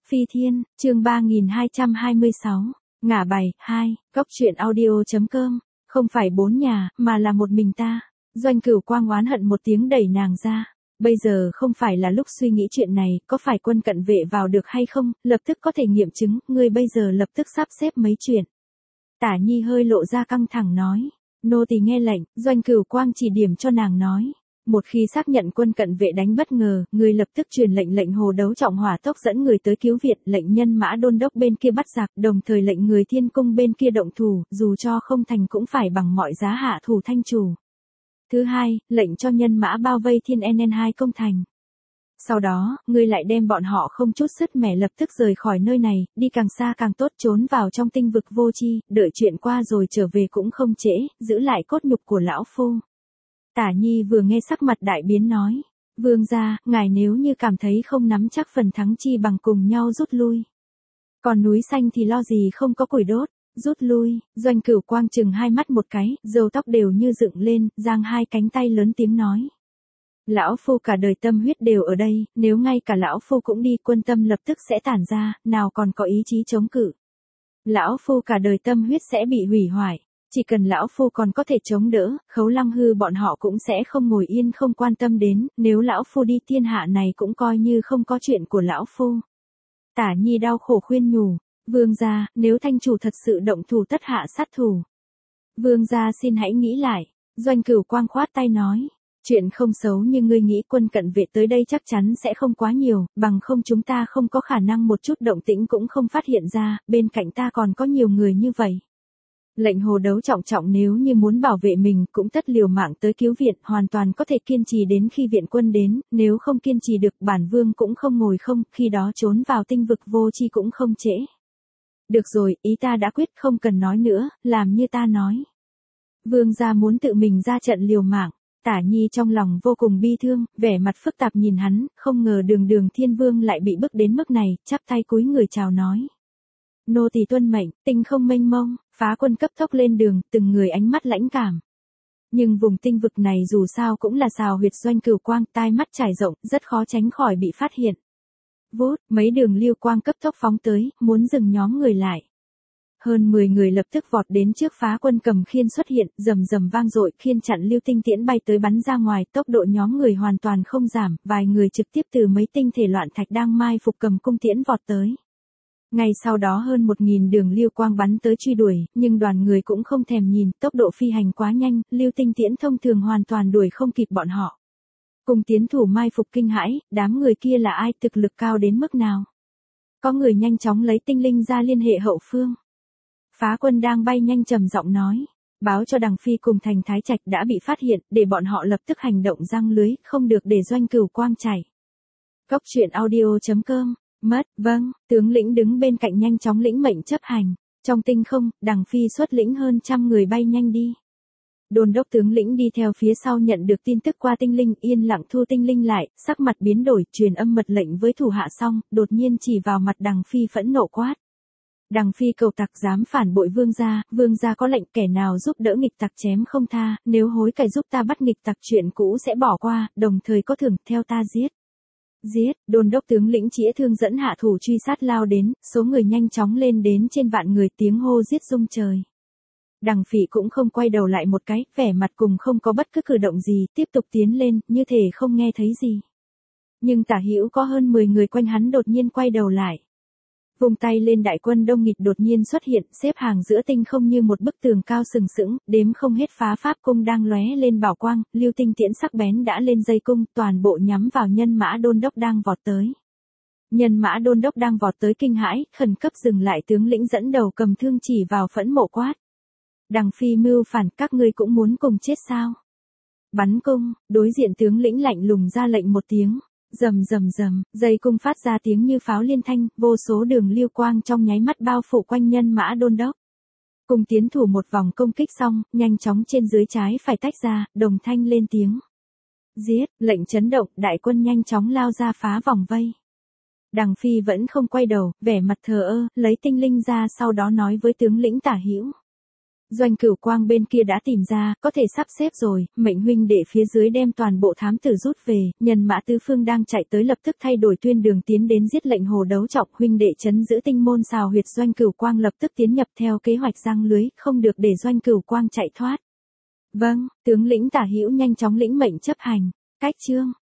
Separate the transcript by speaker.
Speaker 1: Phi Thiên, chương 3226, ngả bài, 2, Cốc truyện audio.com, không phải 4 nhà, mà là một mình ta. Doanh Cửu Quang oán hận một tiếng đẩy nàng ra. Bây giờ không phải là lúc suy nghĩ chuyện này, có phải Quân Cận Vệ vào được hay không, lập tức có thể nghiệm chứng, ngươi bây giờ lập tức sắp xếp mấy chuyện. Tả Nhi hơi lộ ra căng thẳng nói, nô tỳ nghe lệnh. Doanh Cửu Quang chỉ điểm cho nàng nói. Một khi xác nhận Quân Cận Vệ đánh bất ngờ, người lập tức truyền lệnh Hồ Đấu Trọng hỏa tốc dẫn người tới cứu viện, lệnh Nhân Mã Đôn Đốc bên kia bắt giặc, đồng thời lệnh người Thiên Cung bên kia động thủ, dù cho không thành cũng phải bằng mọi giá hạ thủ thanh chủ. Thứ hai, lệnh cho nhân mã bao vây Thiên NN2 công thành. Sau đó, ngươi lại đem bọn họ không chút sứt mẻ lập tức rời khỏi nơi này, đi càng xa càng tốt, trốn vào trong tinh vực vô tri, đợi chuyện qua rồi trở về cũng không trễ, giữ lại cốt nhục của lão phu. Tả Nhi vừa nghe sắc mặt đại biến nói, vương gia, ngài nếu như cảm thấy không nắm chắc phần thắng chi bằng cùng nhau rút lui. Còn núi xanh thì lo gì không có củi đốt, rút lui. Doanh Cửu Quang chừng hai mắt một cái, râu tóc đều như dựng lên, giang hai cánh tay lớn tiếng nói. Lão phu cả đời tâm huyết đều ở đây, nếu ngay cả lão phu cũng đi, quân tâm lập tức sẽ tản ra, nào còn có ý chí chống cự. Lão phu cả đời tâm huyết sẽ bị hủy hoại. Chỉ cần lão phu còn có thể chống đỡ, Khấu Lăng Hư bọn họ cũng sẽ không ngồi yên không quan tâm đến, nếu lão phu đi thiên hạ này cũng coi như không có chuyện của lão phu. Tả Nhi đau khổ khuyên nhủ, vương gia, nếu thanh chủ thật sự động thủ tất hạ sát thủ. Vương gia xin hãy nghĩ lại. Doanh Cửu Quang khoát tay nói, chuyện không xấu như ngươi nghĩ, Quân Cận Vệ tới đây chắc chắn sẽ không quá nhiều, bằng không chúng ta không có khả năng một chút động tĩnh cũng không phát hiện ra, bên cạnh ta còn có nhiều người như vậy. Lệnh Hồ Đấu Trọng nếu như muốn bảo vệ mình cũng tất liều mạng tới cứu viện, hoàn toàn có thể kiên trì đến khi viện quân đến, nếu không kiên trì được bản vương cũng không ngồi không, khi đó trốn vào tinh vực vô tri cũng không trễ. Được rồi, ý ta đã quyết, không cần nói nữa, làm như ta nói. Vương gia muốn tự mình ra trận liều mạng. Tả Nhi trong lòng vô cùng bi thương, vẻ mặt phức tạp nhìn hắn, không ngờ Đường Thiên Vương lại bị bức đến mức này, chắp tay cúi người chào nói. Nô tỳ tuân mệnh, tinh không mênh mông, phá quân cấp tốc lên đường, từng người ánh mắt lãnh cảm. Nhưng vùng tinh vực này dù sao cũng là xào huyệt Doanh Cửu Quang, tai mắt trải rộng, rất khó tránh khỏi bị phát hiện. Vút, mấy đường lưu quang cấp tốc phóng tới, muốn dừng nhóm người lại. Hơn 10 người lập tức vọt đến trước phá quân cầm khiên xuất hiện, rầm rầm vang dội, khiên chặn lưu tinh tiễn bay tới bắn ra ngoài, tốc độ nhóm người hoàn toàn không giảm, vài người trực tiếp từ mấy tinh thể loạn thạch đang mai phục cầm cung tiễn vọt tới. Ngay sau đó hơn 1000 đường lưu quang bắn tới truy đuổi, nhưng đoàn người cũng không thèm nhìn, tốc độ phi hành quá nhanh, lưu tinh tiễn thông thường hoàn toàn đuổi không kịp bọn họ. Cùng tiến thủ mai phục kinh hãi, đám người kia là ai, thực lực cao đến mức nào? Có người nhanh chóng lấy tinh linh ra liên hệ hậu phương. Phá quân đang bay nhanh trầm giọng nói, báo cho Đằng Phi cùng Thành Thái Trạch đã bị phát hiện, để bọn họ lập tức hành động giăng lưới, không được để Doanh Cửu Quang chạy. Cốc truyện audio.com, mất, vâng, tướng lĩnh đứng bên cạnh nhanh chóng lĩnh mệnh chấp hành. Trong tinh không, Đằng Phi xuất lĩnh hơn 100 người bay nhanh đi. Đôn đốc tướng lĩnh đi theo phía sau nhận được tin tức qua tinh linh, yên lặng thu tinh linh lại, sắc mặt biến đổi, truyền âm mật lệnh với thủ hạ xong, đột nhiên chỉ vào mặt Đằng Phi phẫn nộ quát. Đằng Phi cầu tặc dám phản bội vương gia có lệnh kẻ nào giúp đỡ nghịch tặc chém không tha, nếu hối cải giúp ta bắt nghịch tặc chuyện cũ sẽ bỏ qua, đồng thời có thưởng, theo ta giết. Giết, đôn đốc tướng lĩnh chĩa thương dẫn hạ thủ truy sát lao đến, số người nhanh chóng lên đến trên vạn người, tiếng hô giết rung trời. Đằng Phỉ cũng không quay đầu lại một cái, vẻ mặt cùng không có bất cứ cử động gì, tiếp tục tiến lên, như thể không nghe thấy gì. Nhưng tả hữu có hơn 10 người quanh hắn đột nhiên quay đầu lại. Vùng tay lên, đại quân đông nghịt đột nhiên xuất hiện, xếp hàng giữa tinh không như một bức tường cao sừng sững, đếm không hết phá pháp cung đang lóe lên bảo quang, lưu tinh tiễn sắc bén đã lên dây cung, toàn bộ nhắm vào Nhân Mã Đôn Đốc đang vọt tới. Nhân Mã Đôn Đốc đang vọt tới kinh hãi, khẩn cấp dừng lại, tướng lĩnh dẫn đầu cầm thương chỉ vào phẫn nộ quát. Đằng Phi mưu phản, các ngươi cũng muốn cùng chết sao? Bắn cung, đối diện tướng lĩnh lạnh lùng ra lệnh một tiếng. Rầm rầm rầm, dây cung phát ra tiếng như pháo liên thanh, vô số đường lưu quang trong nháy mắt bao phủ quanh Nhân Mã Đôn Đốc. Cùng tiến thủ một vòng công kích xong, nhanh chóng trên dưới trái phải tách ra, đồng thanh lên tiếng. Giết, lệnh chấn động, đại quân nhanh chóng lao ra phá vòng vây. Đằng Phi vẫn không quay đầu, vẻ mặt thờ ơ, lấy tinh linh ra sau đó nói với tướng lĩnh Tả Hữu. Doanh Cửu Quang bên kia đã tìm ra, có thể sắp xếp rồi, mệnh huynh đệ phía dưới đem toàn bộ thám tử rút về, nhân mã tứ phương đang chạy tới lập tức thay đổi tuyên đường tiến đến giết lệnh Hồ Đấu Trọng, huynh đệ trấn giữ tinh môn xào huyệt. Doanh Cửu Quang lập tức tiến nhập theo kế hoạch giăng lưới, không được để Doanh Cửu Quang chạy thoát. Vâng, tướng lĩnh Tả Hữu nhanh chóng lĩnh mệnh chấp hành. Cách chương